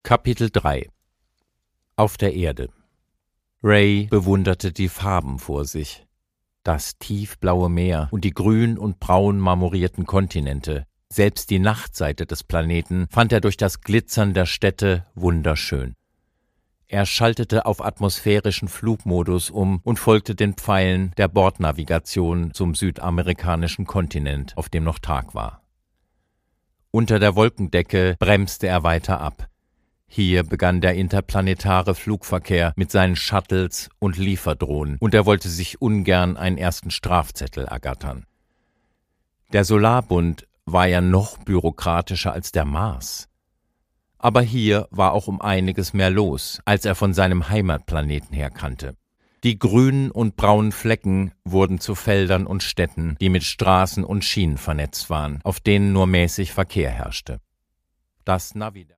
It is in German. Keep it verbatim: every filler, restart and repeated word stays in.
Kapitel drei. Auf der Erde. Ray bewunderte die Farben vor sich. Das tiefblaue Meer und die grün und braun marmorierten Kontinente. Selbst die Nachtseite des Planeten fand er durch das Glitzern der Städte wunderschön. Er schaltete auf atmosphärischen Flugmodus um und folgte den Pfeilen der Bordnavigation zum südamerikanischen Kontinent, auf dem noch Tag war. Unter der Wolkendecke bremste er weiter ab. Hier begann der interplanetare Flugverkehr mit seinen Shuttles und Lieferdrohnen, und er wollte sich ungern einen ersten Strafzettel ergattern. Der Solarbund war ja noch bürokratischer als der Mars. Aber hier war auch um einiges mehr los, als er von seinem Heimatplaneten her kannte. Die grünen und braunen Flecken wurden zu Feldern und Städten, die mit Straßen und Schienen vernetzt waren, auf denen nur mäßig Verkehr herrschte. Das Navi